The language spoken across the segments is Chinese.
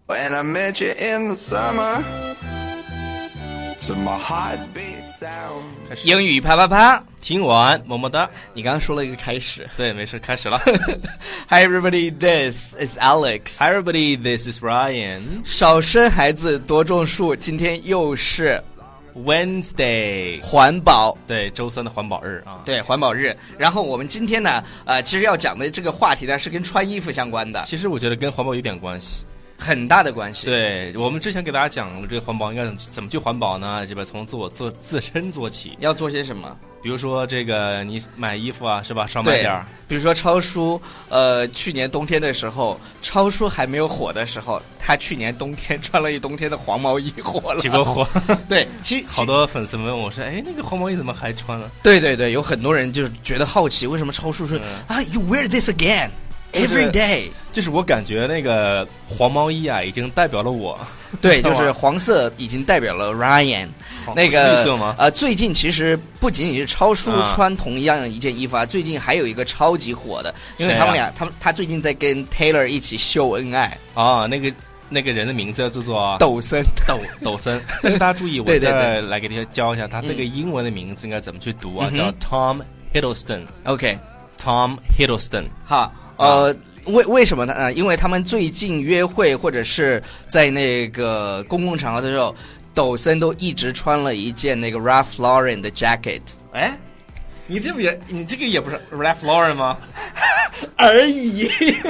When I met you in the summer, to my heartbeat sound. 英语啪啪啪， 听完么么哒。 你刚刚说了一个开始。 对，没事，开始了。 Hi everybody, this is Alex. Hi everybody, this is Ryan. 少生孩子多种树，今天又是 Wednesday， 环保。 对，周三的环保日啊。 对，环保日。然后我们今天呢，其实要讲的这个话题呢，是跟穿衣服相关的， 其实我觉得跟环保有点关系。 很大的关系。 对，我们之前给大家讲了这个环保应该怎么去环保呢？这边从自身做起。 要做些什么？ 比如说这个你买衣服啊，是吧？少买点儿。 比如说超叔，去年冬天的时候，超叔还没有火的时候，他去年冬天穿了一冬天的黄毛衣火了。 结果火。 对，其实好多粉丝问我说：“哎，那个黄毛衣怎么还穿了？” 对对对，有很多人就是觉得好奇，为什么超叔说You wear this again?Every day， 就是我感觉那个黄毛衣啊，已经代表了我。 对，就是黄色已经代表了 Ryan。那个绿色吗？ 最近其实不仅仅是超叔穿同样一件衣服啊，最近还有一个超级火的，因为他们俩，他最近在跟 Taylor 一起秀恩爱啊。那个人的名字叫做抖森， 抖森。但是大家注意， 对我再来给大家教一下他那个英文的名字应该怎么去读啊？叫 Tom Hiddleston。OK，Tom Hiddleston。 好。为什么呢？因为他们最近约会或者是在那个公共场合的时候，抖森都一直穿了一件那个 Ralph Lauren 的 jacket。 哎，你这个也不是 Ralph Lauren 吗？ 而已。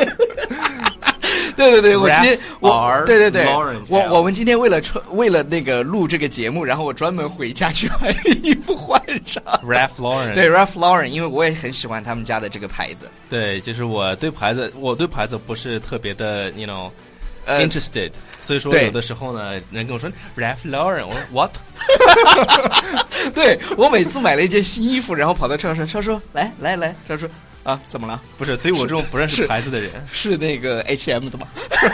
对对对，我今天对对对，我们今天为了那个录这个节目，然后我专门回家去把衣服换上。 Ralph Lauren， 对 Ralph Lauren， 因为我也很喜欢他们家的这个牌子。 对，就是我对牌子不是特别的 ，you know。interested， 所以说有的时候呢，人跟我说 Ralph Lauren， 我说 what？ 对，我每次买了一件新衣服，然后跑到超市，超叔来，超叔啊，怎么了？ 不是，对于我这种不认识牌子的人， 是那个 H&M 的吗？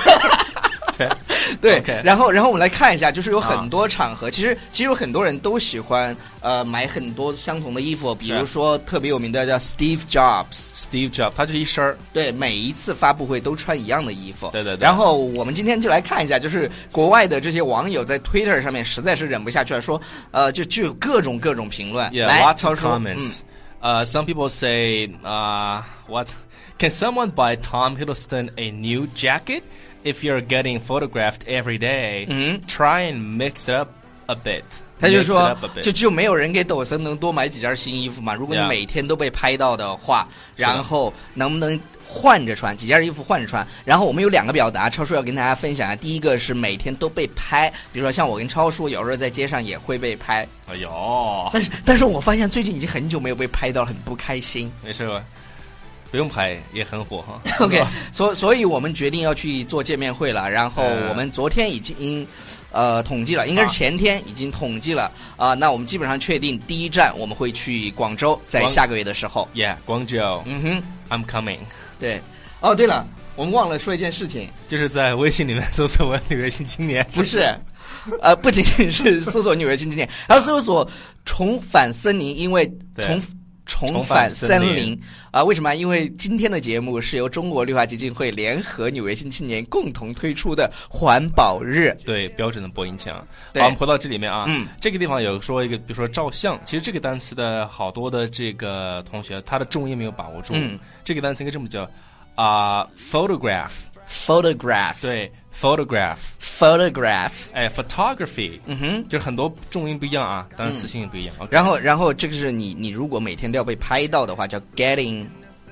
对， 对，然后我们来看一下，就是有很多场合，其实有很多人都喜欢买很多相同的衣服，比如说特别有名的叫 Steve Jobs， 他就是一身儿， 对，每一次发布会都穿一样的衣服， 对对对。 然后我们今天就来看一下，就是国外的这些网友在 Twitter 上面实在是忍不下去了，说就有各种评论，来 lots of comments。Some people say, what? Can someone buy Tom Hiddleston a new jacket?If you're getting photographed every day, try and mix it up a bit. 他就说，就没有人给抖森能多买几件新衣服嘛？如果你每天都被拍到的话，然后能不能换着穿几件衣服换着穿？然后我们有两个表达，超叔要跟大家分享一下。第一个是每天都被拍，比如说像我跟超叔有时候在街上也会被拍。 哎呦， 但是我发现最近已经很久没有被拍到了，很不开心。 没事吧？不用拍也很火哈。 OK， 所以我们决定要去做见面会了。然后我们昨天已经统计了，应该是前天已经统计了那我们基本上确定第一站我们会去广州，在下个月的时候。 Yeah， 广州。I'm coming。 对。哦，对了，我们忘了说一件事情， 就是在微信里面搜索“纽约新青年”。 不是。不仅仅是搜索纽约新青年，还要搜索重返森林，因为重返森林为什么？因为今天的节目是由中国绿化基金会联合纽约新青年共同推出的环保日。 对，标准的播音腔。好，我们回到这里面啊，这个地方有说一个，比如说照相，其实这个单词的好多的这个同学，他的重音没有把握住。这个单词应该这么叫photograph。对。photograph， 哎 photography， 就是很多重音不一样啊，当然词性也不一样。 然后这个是你如果每天都要被拍到的话，叫 getting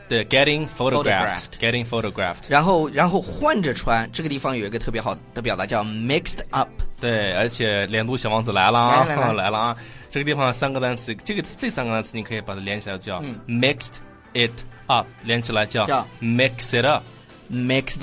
photographed。然后换着穿，这个地方有一个特别好的表达叫 mixed up。 对，而且连读小王子来了啊，来了啊！这个地方三个单词，这三个单词你可以把它连起来叫 mixed it up， 连起来叫 mix it up。mixed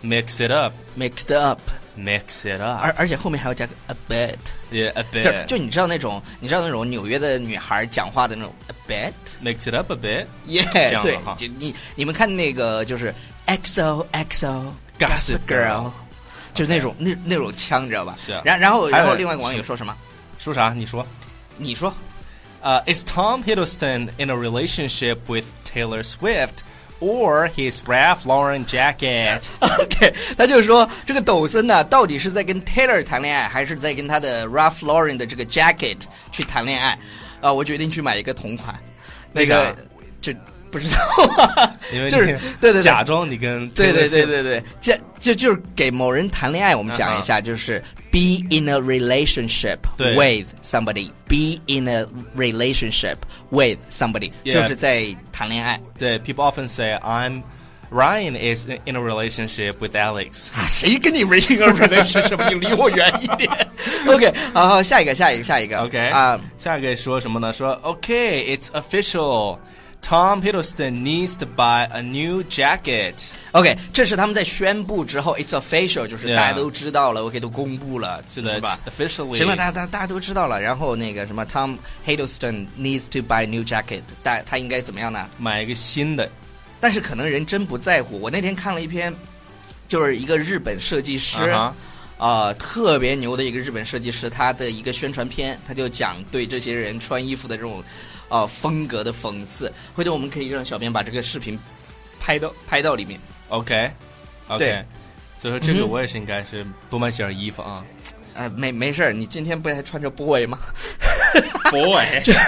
it up， 而且后面还要加个 a bit， 就你知道那种纽约的女孩讲话的那种 a bit， mix it up a bit， 对，就你们看那个就是 XOXO Gossip Girl， 就是那种腔，你知道吧？ 是啊。 然后另外一个网友说什么？ 说啥？你说。 Is Tom Hiddleston in a relationship with Taylor Swift? or his Ralph Lauren jacket. OK， 他就说这个抖森呢，到底是在跟 Taylor 谈恋爱，还是在跟他的 Ralph Lauren 的这个 jacket 去谈恋爱？我决定去买一个同款。那个这不知道啊， 因为就是对， 假装你跟对，就是给某人谈恋爱。我们讲一下，就是 be in a relationship with somebody. Be in a relationship with somebody， 就是在谈恋爱。 对 ，people often say Ryan is in a relationship with Alex. 谁跟你 in a relationship？ 你离我远一点。OK， 好，下一个。 OK 下一个说什么呢？说 OK, it's official. Tom Hiddleston needs to buy a new jacket. OK， 这是他们在宣布之后 ，it's official， 就是大家都知道了 ，OK， 都公布了，是吧 ？Officially， 行了，大家都知道了。然后那个什么 ，Tom Hiddleston needs to buy a new jacket， 他应该怎么样呢？ 买一个新的。 但是可能人真不在乎。我那天看了一篇，就是一个日本设计师，特别牛的一个日本设计师，他的一个宣传片，他就讲对这些人穿衣服的这种。风格的讽刺，回头我们可以让小编把这个视频拍到里面。 OK， 所以说这个我也是应该是多买几件衣服啊。 没事，你今天不还穿着 boy 吗 ？boy，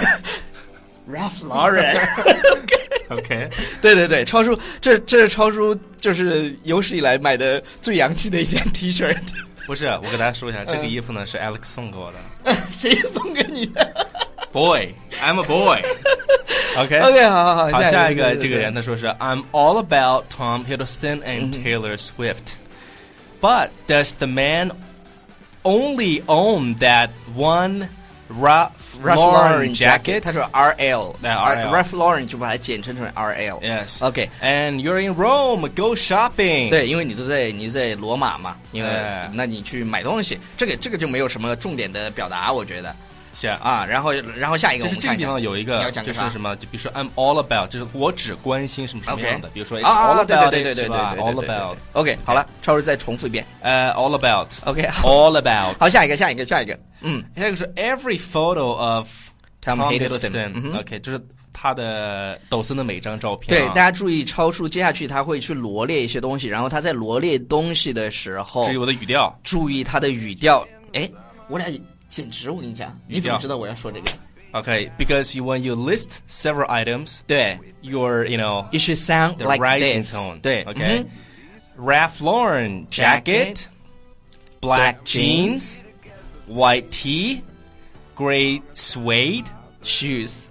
Ralph Lauren。 OK， 对，超叔，这是超叔就是有史以来买的最洋气的一件 T 恤。 不是，我给大家说一下，这个衣服呢是 Alex 送给我的。 谁送给你的 ？Boy, I'm a boy. OK， 好，下一个这个人他说是 I'm all about Tom Hiddleston and Taylor Swift, but does the man only own that one Ralph Lauren jacket? 他说 RL，Ralph Lauren 就把它简称成 RL。 Yes. OK， and you're in Rome, go shopping. 对，因为你在罗马嘛，因为那你去买东西，这个就没有什么重点的表达，我觉得。 是啊， 然后下一个， 就是这个地方有一个，就是什么，就比如说 I'm all about， 就是我只关心什么样的，比如说 It's all about， 对 ，all about。 OK， 好了，超叔再重复一遍 ，all about。 OK， all about。 好，下一个，下一个是 every photo of Tom Hiddleston。OK， 就是他的抖森的每张照片。 对，大家注意，超叔接下去他会去罗列一些东西，然后他在罗列东西的时候， 注意我的语调， 注意他的语调。哎，我俩简直，我跟你讲，你怎么知道我要说这个 ？Okay, because when you list several items, 对 you're, it should sound the like rising this. tone. 对 Okay, Ralph Lauren jacket, black jeans, white tee, gray suede, shoes.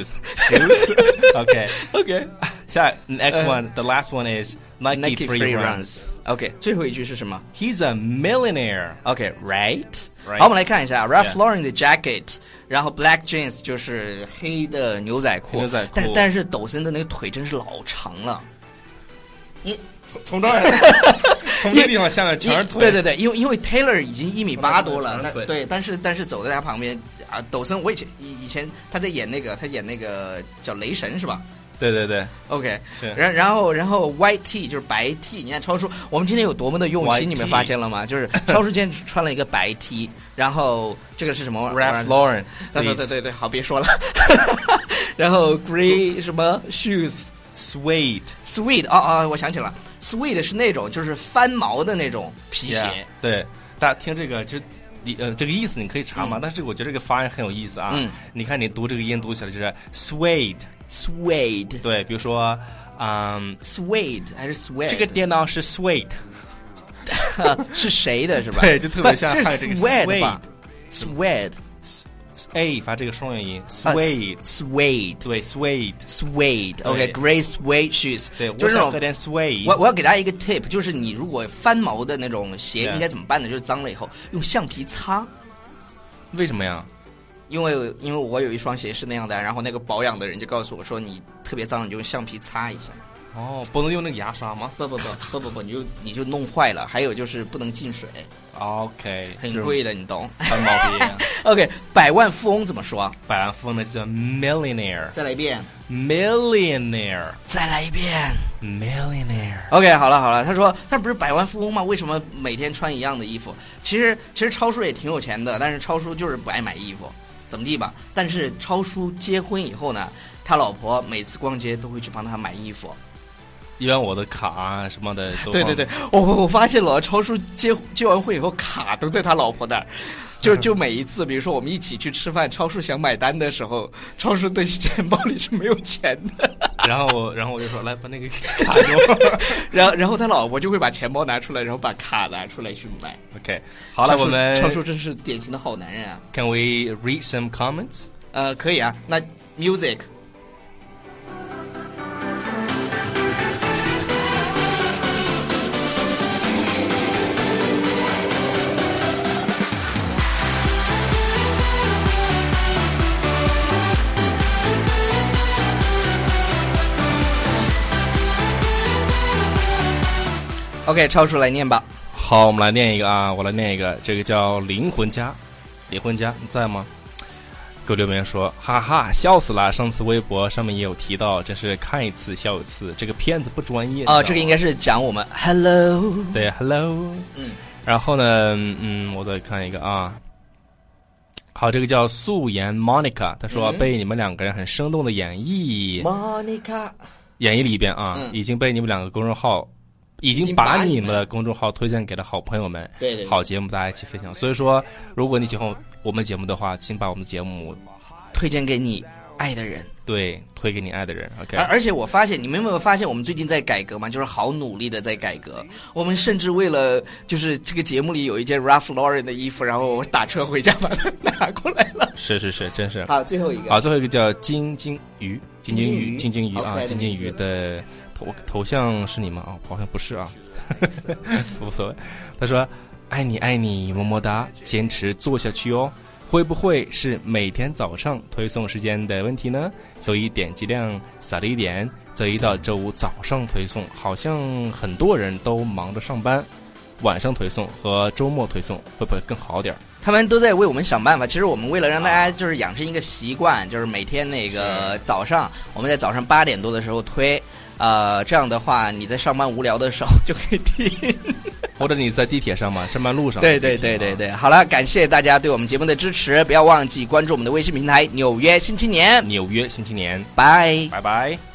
Okay. 下 next one, the last one is Nike free runs. Okay, 最后一句是什么 ？He's a millionaire. Okay, right. 好，我们来看一下 Ralph Lauren 的 jacket， 然后 black jeans 就是黑的牛仔裤，但是抖森的那个腿真是老长了。你从这儿，从这个地方下面全是腿。 对，因为 Taylor 已经1.8米多了，对，但是走在他旁边啊，抖森我以前他在演那个叫雷神是吧？ 对 ，OK， 是。 然后 white tee 就是白 T， 你看超叔，我们今天有多么的用心，你们发现了吗？就是超叔今天穿了一个白 T， 然后这个是什么 ？Ralph Lauren， 对，好，别说了。然后 gray 什么 shoes。Suede， 我想起了 ，suede 是那种就是翻毛的那种皮鞋。 对，大家听这个其实这个意思你可以查嘛，但是这个我觉得这个发音很有意思啊。你看你读这个音读起来就是 suede。对，比如说 suede 还是 suede？ 这个电脑是 suede， 是谁的是吧？ 对，就特别像这是 suede 吧 ？suede。 A 发这个双元音 ，suede， 对 suede，OK， gray suede shoes， 对， 就是喝点 suede。 我要给大家一个 tip， 就是你如果翻毛的那种鞋应该怎么办呢？就是脏了以后用橡皮擦。 为什么呀？ 因为我有一双鞋是那样的，然后那个保养的人就告诉我说，你特别脏，你就用橡皮擦一下。 哦，不能用那个牙刷吗？ 不，你就弄坏了。还有就是不能进水。 OK， 很贵的，你懂。 翻毛皮。 OK， 百万富翁怎么说？ 百万富翁呢叫 millionaire。 再来一遍。 millionaire。 再来一遍。 millionaire。 OK， 好了，他说他不是百万富翁吗？为什么每天穿一样的衣服？其实超叔也挺有钱的，但是超叔就是不爱买衣服，怎么地吧？但是超叔结婚以后呢，他老婆每次逛街都会去帮他买衣服。 一般我的卡啊什么的都对，我发现了，超叔结完婚以后卡都在他老婆那儿。就每一次，比如说我们一起去吃饭，超叔想买单的时候，超叔的钱包里是没有钱的。 然后我就说来把那个卡给我， 然后他老婆就会把钱包拿出来，然后把卡拿出来去买。 OK， 好了，我们超叔真是典型的好男人啊。 Can we read some comments？ 可以啊。那 music。OK， 超叔来念吧。 好，我们来念一个啊，我来念一个，这个叫灵魂家，你在吗？给我留言说，哈哈，笑死了！上次微博上面也有提到，真是看一次笑一次，这个片子不专业哦。这个应该是讲我们 Hello， 对 Hello， 然后呢，我再看一个啊。好，这个叫素颜 Monica， 他说被你们两个人很生动的演绎 ，Monica 演绎了一遍啊，已经被你们两个公众号。已经把你们的公众号推荐给了好朋友们， 对， 好节目大家一起分享。所以说，如果你喜欢我们节目的话，请把我们的节目推荐给你爱的人， 对，推给你爱的人。OK。 而且我发现，你们有没有发现，我们最近在改革嘛？就是好努力的在改革。我们甚至为了，就是这个节目里有一件 Ralph Lauren 的衣服，然后我打车回家把它拿过来了。 是，真是。 好，最后一个。 好，最后一个叫金金鱼啊，金金鱼的。头像是你吗？哦，好像不是啊，无所谓。他说：“爱你，么么哒，坚持做下去哦。会不会是每天早上推送时间的问题呢？所以点击量少了一点。周一到周五早上推送，好像很多人都忙着上班，晚上推送和周末推送会不会更好点？” 他们都在为我们想办法。其实我们为了让大家就是养成一个习惯，就是每天那个早上，我们在早上8点多的时候推。这样的话，你在上班无聊的时候就可以听， 或者你在地铁上嘛，上班路上。 对。好了，感谢大家对我们节目的支持，不要忘记关注我们的微信平台《纽约新青年》。 纽约新青年， 拜拜。